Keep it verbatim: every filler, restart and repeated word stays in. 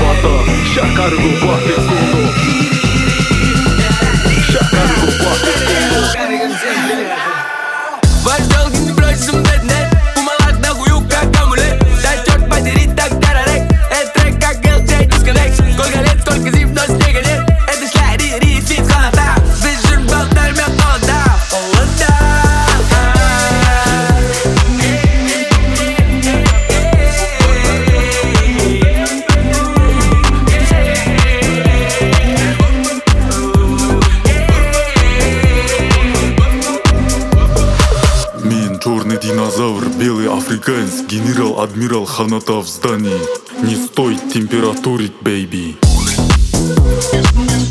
mata, já cargo bate como, já cargo bate como. Vais de alguém de braço me der net. Uma lata da guiuca, camulé. Dá short, vai ter ita, cararek. É treca, aquele jeito dos canex. Com galete, com casif, nós chega net. É de sladir e fit, rata. Vejo-me voltar, me aponta. Holanda. Черный динозавр, белый африканец, генерал, адмирал, ханата в здании. Не стой температурить, бейби.